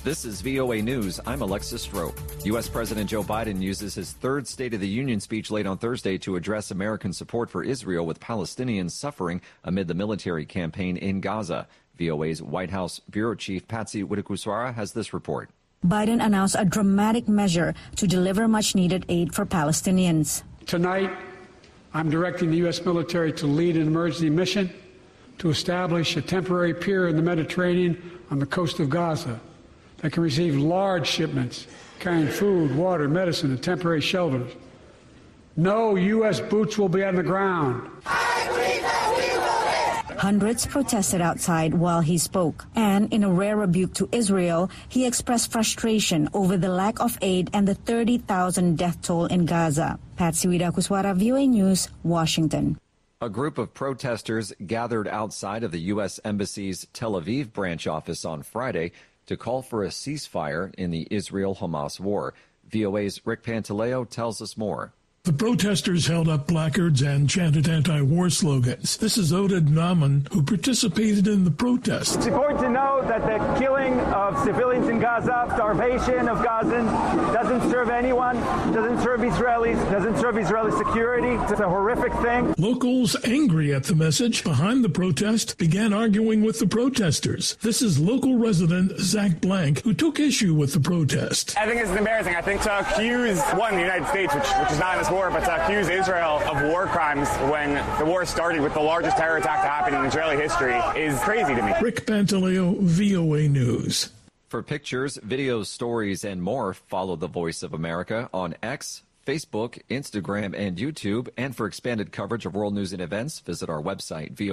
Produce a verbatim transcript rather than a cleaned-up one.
This is V O A News. I'm Alexis Strope. U S. President Joe Biden uses his third State of the Union speech late on Thursday to address American support for Israel with Palestinians suffering amid the military campaign in Gaza. V O A's White House Bureau Chief Patsy Widakuswara has this report. Biden announced a dramatic measure to deliver much-needed aid for Palestinians. Tonight, I'm directing the U S military to lead an emergency mission to establish a temporary pier in the Mediterranean on the coast of Gaza that can receive large shipments carrying food, water, medicine, and temporary shelters. No U S boots will be on the ground. Hundreds protested outside while he spoke, and in a rare rebuke to Israel, he expressed frustration over the lack of aid and the thirty thousand death toll in Gaza. Patsy Widakuswara, V O A News, Washington. A group of protesters gathered outside of the U S. Embassy's Tel Aviv branch office on Friday to call for a ceasefire in the Israel-Hamas war. V O A's Rick Pantaleo tells us more. The protesters held up placards and chanted anti-war slogans. This is Oded Naaman, who participated in the protest. It's important to know that the killing of civilians in Gaza, starvation of Gazans, doesn't serve anyone, doesn't serve Israelis, doesn't serve Israeli security. It's a horrific thing. Locals, angry at the message behind the protest, began arguing with the protesters. This is local resident Zach Blank, who took issue with the protest. I think it's embarrassing. I think to accuse, one, the United States, which, which is not in this war, but to accuse Israel of war crimes when the war started with the largest terror attack to happen in Israeli history is crazy to me. Rick Pantaleo, V O A News. For pictures, videos, stories, and more, follow The Voice of America on X, Facebook, Instagram, and YouTube. And for expanded coverage of world news and events, visit our website, V O A.